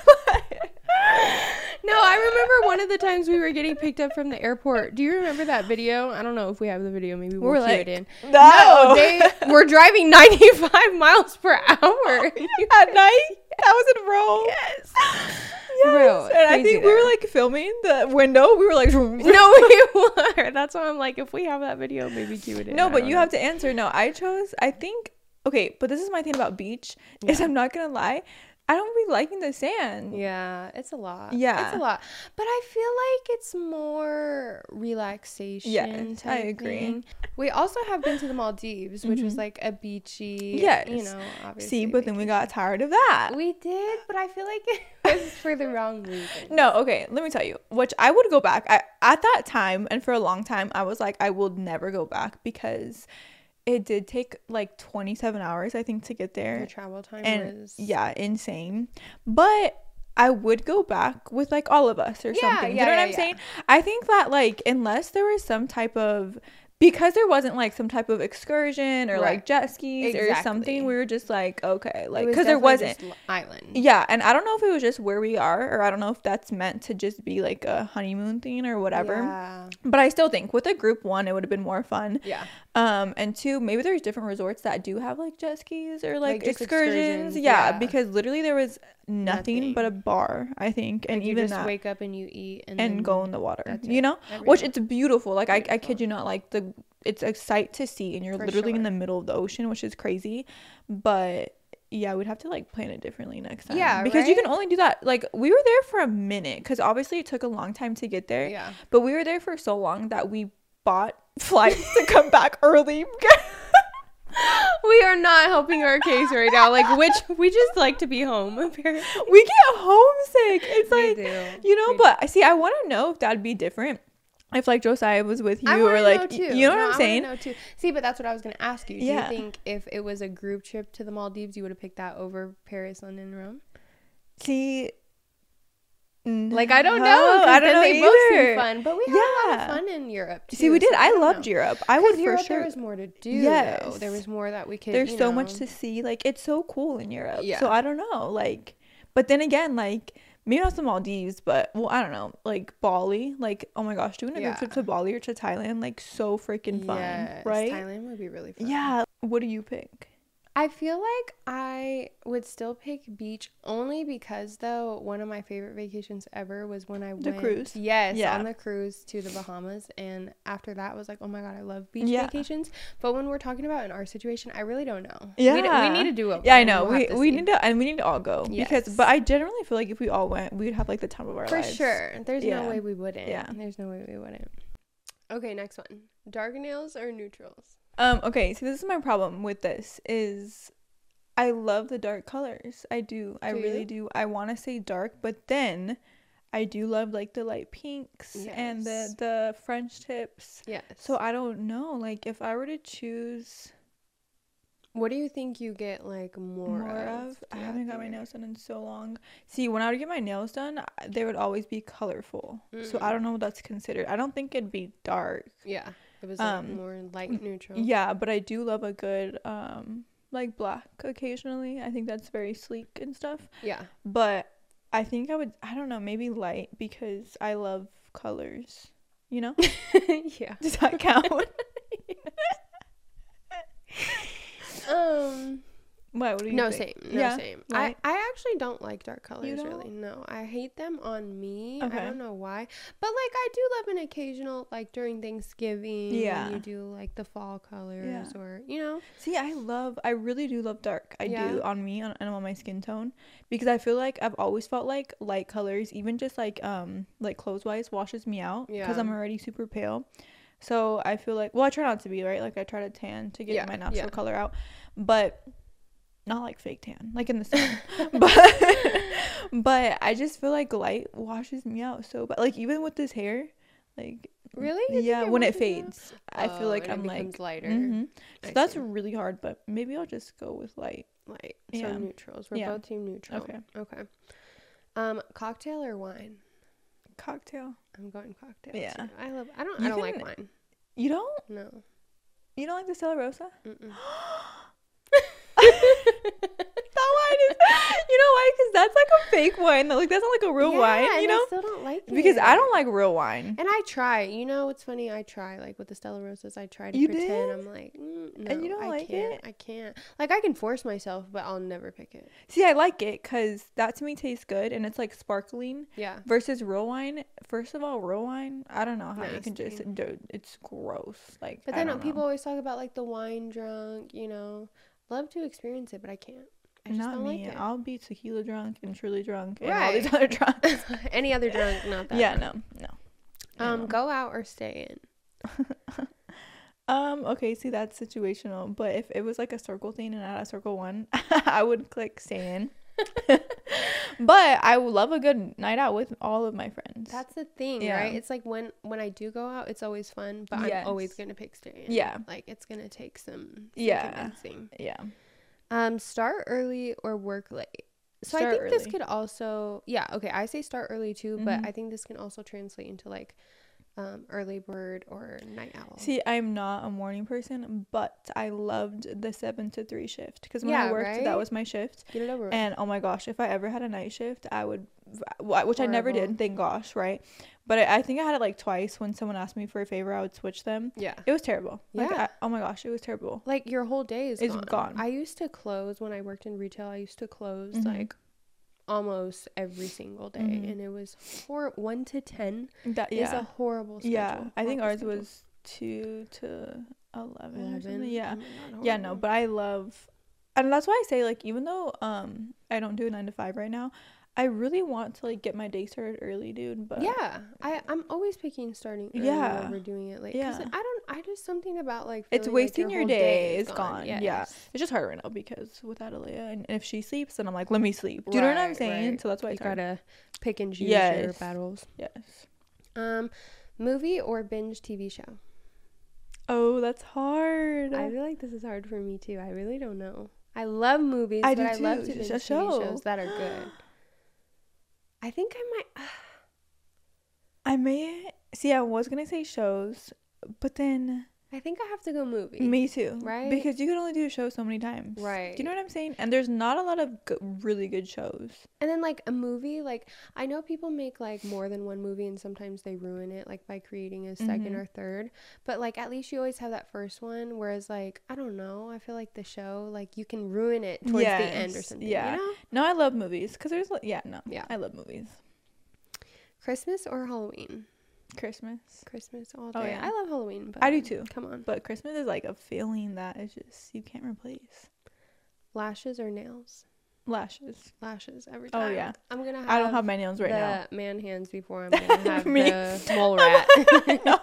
No, I remember one of the times we were getting picked up from the airport. Do you remember that video? I don't know if we have the video. Maybe we'll cue it in. No, they were driving 95 miles per hour at night. That was in Rome. Yes. Bro, and I think we were like filming the window. We were like, no, we were. That's why I'm like, if we have that video, maybe cue it in. No, but you have to answer. No, I think, okay, but this is my thing about beach, is I'm not going to lie. I don't be liking the sand. Yeah, it's a lot. Yeah. It's a lot. But I feel like it's more relaxation. Yes, I agree. Thing. We also have been to the Maldives, which was like a beachy, you know, obviously. See, but then we got tired of that. We did, but I feel like it was for the wrong reason. No, okay, let me tell you, which I would go back. At that time, and for a long time, I was like, I will never go back because it did take like 27 hours, I think, to get there. The travel time was... Yeah, insane. But I would go back with like all of us or something. You know what I'm saying? I think that like unless there was some type of... Because there wasn't like some type of excursion or like jet skis or something, we were just like, okay, like, because there wasn't island. Yeah, and I don't know if it was just where we are, or I don't know if that's meant to just be like a honeymoon thing or whatever. Yeah. But I still think with a group, one, it would have been more fun. Yeah. And two, maybe there's different resorts that do have like jet skis or like excursions. Yeah, because literally there was nothing but a bar, I think, and even just wake up and you eat and go in the water, you know, which it's beautiful. Like I kid you not, like it's a sight to see, and you're literally in the middle of the ocean, which is crazy. But yeah, we'd have to like plan it differently next time. Yeah, because you can only do that. Like we were there for a minute because obviously it took a long time to get there. Yeah, but we were there for so long that we bought flights to come back early. We are not helping our case right now. Like, which we just like to be home. Apparently, we get homesick. It's like, you know. But see, I want to know if that'd be different if like Josiah was with you, or like, you know what I'm saying? I want to know too. See, but that's what I was gonna ask you. Do you think if it was a group trip to the Maldives, you would have picked that over Paris, London, Rome? See. Like, I don't know. I don't know they either. Both seem fun, but we had a lot of fun in Europe too. See, we did. I loved Europe. I would for sure. There was more to do. Though. There was more that we could. There's so much to see. Like, it's so cool in Europe. Yeah. So I don't know. Like, but then again, like maybe not the Maldives, but well, I don't know. Like Bali. Like, oh my gosh, doing a group trip to Bali or to Thailand, like so freaking fun, right? Thailand would be really fun. Yeah. What do you pick? I feel like I would still pick beach only because, though, one of my favorite vacations ever was when I went... The cruise? Yes, on the cruise to the Bahamas. And after that, I was like, oh my God, I love beach vacations. But when we're talking about in our situation, I really don't know. Yeah. We need to do it. Yeah, I know. We need to, and we need to all go. Yes. Because, but I generally feel like if we all went, we'd have like the time of our lives. For sure. There's no way we wouldn't. Yeah. There's no way we wouldn't. Okay, next one. Dark nails or neutrals? Okay, so this is my problem with this is I love the dark colors. I do. I really do. I want to say dark, but then I do love like the light pinks and the French tips. Yes. So I don't know, like if I were to choose, what do you think you get like more of? I haven't got my nails done in so long. See, when I would get my nails done, they would always be colorful. So I don't know what that's considered. I don't think it'd be dark. Yeah. It was like more light neutral. Yeah, but I do love a good like black occasionally. I think that's very sleek and stuff. Yeah. But I think I don't know, maybe light because I love colors, you know? Yeah. Does that count? What do you think? Same. Right. I actually don't like dark colors, really. No, I hate them on me. Okay. I don't know why. But, like, I do love an occasional, like, during Thanksgiving. Yeah. When you do, like, the fall colors or, you know. See, I really do love dark. I do on me and on my skin tone. Because I feel like I've always felt like light colors, even just, like clothes-wise, washes me out. Yeah. Because I'm already super pale. So I feel like, well, I try not to be, right? Like, I try to tan to get my natural color out. But not like fake tan, like in the sun. But I just feel like light washes me out so bad. Like even with this hair, like really, yeah, when it fades, I feel like I'm like lighter. So that's really hard, but maybe I'll just go with light. Light. So neutrals. We're both team neutral. Okay. Cocktail or wine? Cocktail. I'm going cocktail. Yeah. Too. I don't like wine. You don't? No. You don't like the Stella Rosa? Mm-mm. That wine is, you know why? Because that's like a fake wine. Like that's not like a real wine, you know? I still don't like it. Because I don't like real wine. And I try. You know, it's funny. I try. Like with the Stella Rosas, I try to pretend. Did? I'm like, no, and you don't like it? I can't. Like I can force myself, but I'll never pick it. See, I like it because that to me tastes good and it's like sparkling. Yeah. Versus real wine. First of all, real wine, I don't know how Nasty. you can just do it. It's gross. Like, but then people always talk about like the wine drunk. You know, love to experience it, but I can't. I just not don't me. Like it. I'll be tequila drunk and truly drunk and all these other drunks. Any other drunk, not that. Yeah, drunk. no. Go out or stay in. Okay, see that's situational. But if it was like a circle thing and I had a circle one, I would click stay in. But I would love a good night out with all of my friends. That's the thing, right? It's like when I do go out, it's always fun, but I'm always gonna pick stay in. Yeah. Like it's gonna take some convincing. Yeah. Start early or work late. So Start I think early. this could also, I say start early too, but I think this can also translate into like early bird or night owl. See, I'm not a morning person, but I loved the 7 to 3 shift because when I worked, that was my shift. Get it over with. And oh my gosh, if I ever had a night shift, I would, which I never did, thank gosh, right? But I think I had it like twice. When someone asked me for a favor, I would switch them. Yeah. It was terrible. Yeah. Like, oh my gosh, it was terrible. Like your whole day is gone. I used to close when I worked in retail. I used to close like almost every single day, and it was 1 to 10. That is a horrible schedule. Yeah, I think ours was 2 to 11 or something. Yeah. Yeah, no, but I love, and that's why I say like even though I don't do a 9 to 5 right now, I really want to like get my day started early, dude. But yeah, I'm always picking starting early over doing it late. Yeah, I just something about like it's wasting like your day is gone. Yes. Yeah, it's just hard right now because without Aaliyah, and if she sleeps, then I'm like, let me sleep. Do you know what I'm saying? Right. So that's why you gotta pick and choose your battles. Yes. Movie or binge TV show? Oh, that's hard. I feel like this is hard for me too. I really don't know. I love movies, but I love to binge TV shows that are good. I think I may see. I was gonna say shows, but then I think I have to go movie. Me too, right? Because you can only do a show so many times, right? Do you know what I'm saying? And there's not a lot of really good shows. And then like a movie, like I know people make like more than one movie, and sometimes they ruin it, like by creating a second or third. But like at least you always have that first one. Whereas like I don't know, I feel like the show, like you can ruin it towards the end or something. Yeah. You know? No, I love movies because there's I love movies. Christmas or Halloween? Christmas all day. Oh, yeah. I love Halloween, but I do too. Come on. But Christmas is like a feeling that is just you can't replace. Lashes or nails? Lashes every time. Oh yeah. I'm gonna have I don't have my nails right now. The man hands before I'm gonna have the mole rat. No,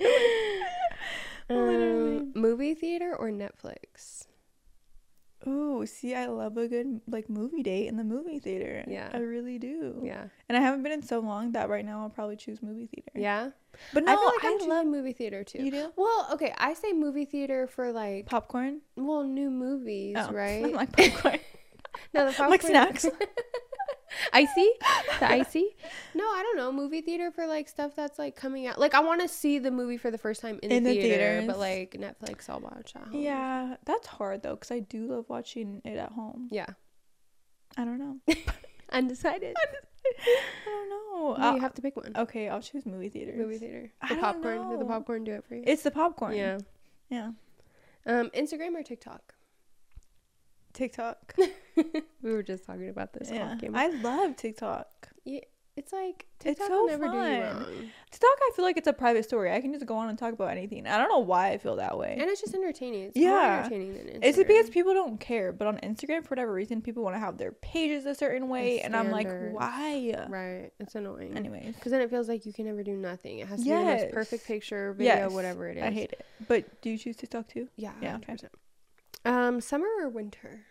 literally. Movie theater or Netflix? Ooh, see, I love a good like movie date in the movie theater. Yeah, I really do. Yeah, and I haven't been in so long that right now I'll probably choose movie theater. Yeah, but no, I love movie theater too. You do? Well, okay, I say movie theater for like popcorn. Well, new movies, right? I'm like popcorn. No, the popcorn. Like snacks. Icy? The icy? No, I don't know. Movie theater for like stuff that's like coming out. Like I want to see the movie for the first time in the theater, but like Netflix, I'll watch at home. Yeah, that's hard though, because I do love watching it at home. Yeah. I don't know. Undecided. I don't know. No, you have to pick one. Okay, I'll choose movie theater. Movie theater. The popcorn. Did the popcorn do it for you? It's the popcorn. Yeah. Yeah. Instagram or TikTok? TikTok. We were just talking about this. Yeah. I love TikTok. Yeah, it's like TikTok it's so will never fun. do you wrong. TikTok, I feel like it's a private story. I can just go on and talk about anything. I don't know why I feel that way. And it's just entertaining. It's more entertaining than Instagram. It's because people don't care, but on Instagram, for whatever reason, people want to have their pages a certain way, and I'm like, why? Right. It's annoying. Anyways, because then it feels like you can never do nothing. It has to be the most perfect picture, video, whatever it is. I hate it. But do you choose TikTok too? Yeah. Yeah. 100%. Summer or winter?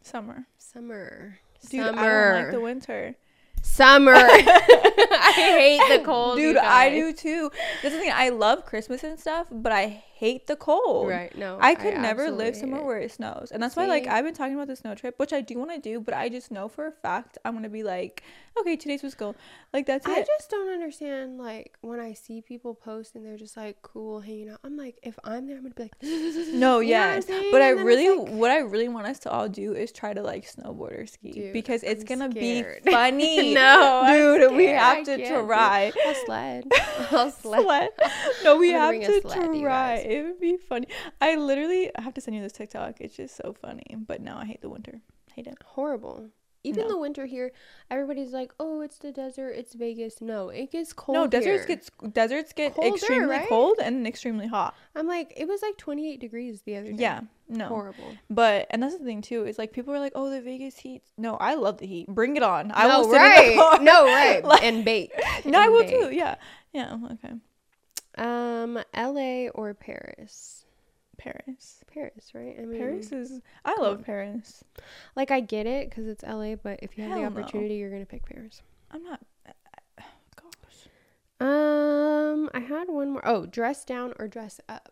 Summer. Dude, I don't like the winter. Summer. I hate the cold. Dude, I do too. This is the thing. I love Christmas and stuff, but I hate the cold. Right. No. I could never live somewhere where it snows. And that's why, like, I've been talking about the snow trip, which I do want to do, but I just know for a fact I'm going to be like, okay, today's was cool. Like, that's it. I just don't understand, like, when I see people post and they're just, like, cool, hanging out. I'm like, if I'm there, I'm going to be like, no, yeah. But what I really want us to all do is try to, like, snowboard or ski. Dude, because it's going to be funny. No, dude, we have to try. I'll sled. No, we have to try. It would be funny. I have to send you this TikTok. It's just so funny. But no, I hate the winter. Hate it. Horrible. Even the winter here, everybody's like, oh, it's the desert, it's Vegas. No, it gets cold. No, deserts get colder, extremely cold and extremely hot. I'm like, it was like 28 degrees the other day. Yeah, no. Horrible. And that's the thing too, is like people are like, oh, the Vegas heat. No, I love the heat. Bring it on. I will sit in the car. No, right. Like, and bake. No, I will too. Yeah. Yeah, okay. LA or Paris? Paris, right? I mean, I love Paris. Like, I get it because it's LA, but if you have the opportunity, you're gonna pick Paris. I'm not. Gosh. I had one more. Oh, dress down or dress up.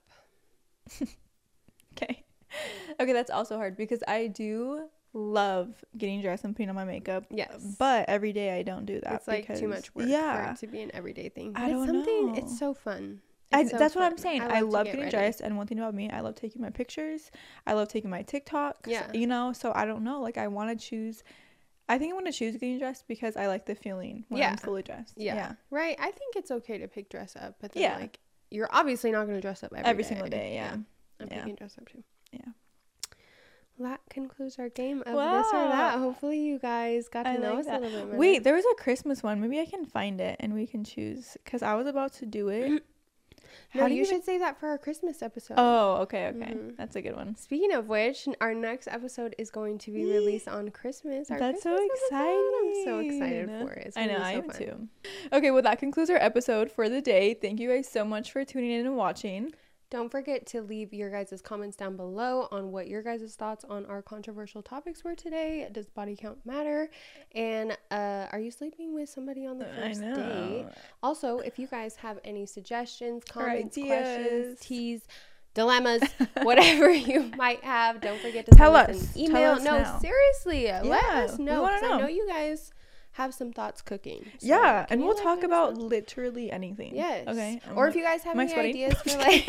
Okay, that's also hard because I do love getting dressed and putting on my makeup. Yes. But every day I don't do that. It's like too much work for it to be an everyday thing. But I don't know. It's so fun. That's what I'm saying. I love getting dressed, and one thing about me, I love taking my pictures. I love taking my TikToks. Yeah. You know, so I don't know. Like, I want to choose. I think I want to choose getting dressed because I like the feeling when I'm fully dressed. Yeah. Right. I think it's okay to pick dress up, but then like you're obviously not going to dress up every single day. Yeah. I'm picking dress up too. Yeah. Well, that concludes our game of this or that. Hopefully you guys got to know us a little bit more. Wait, there was a Christmas one. Maybe I can find it and we can choose because I was about to do it. No, you should say that for our Christmas episode. Oh, okay. Mm-hmm. That's a good one. Speaking of which, our next episode is going to be released on Christmas. That's so exciting. I'm so excited for it. I know, I am too. Okay, well, that concludes our episode for the day. Thank you guys so much for tuning in and watching. Don't forget to leave your guys' comments down below on what your guys' thoughts on our controversial topics were today. Does body count matter? And are you sleeping with somebody on the first date? Also, if you guys have any suggestions, comments, questions, teas, dilemmas, whatever you might have, don't forget to send us an email. Seriously, let us know because I know you guys have some thoughts cooking. So and we'll talk about literally anything. Yes. Okay. Or if you guys have any ideas for like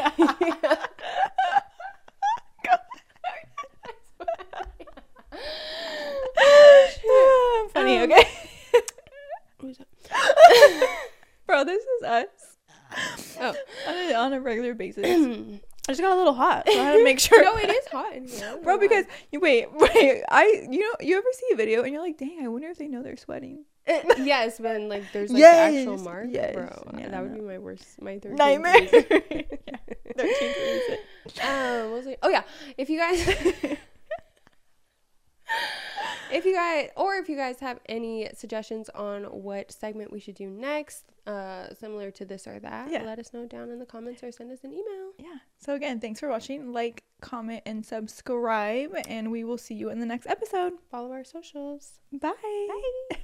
funny, okay. Bro, this is us. Oh. On a regular basis. I just got a little hot, so I had to make sure. No, it is hot in here. Bro, because you ever see a video and you're like, dang, I wonder if they know they're sweating. Yes, when like there's like the actual mark. Yes. Bro, that would be my 13th nightmare. 13th reason. What was it? Oh yeah, if you guys have any suggestions on what segment we should do next, similar to this or that, let us know down in the comments or send us an email. Yeah. So again, thanks for watching. Like, comment, and subscribe, and we will see you in the next episode. Follow our socials. Bye.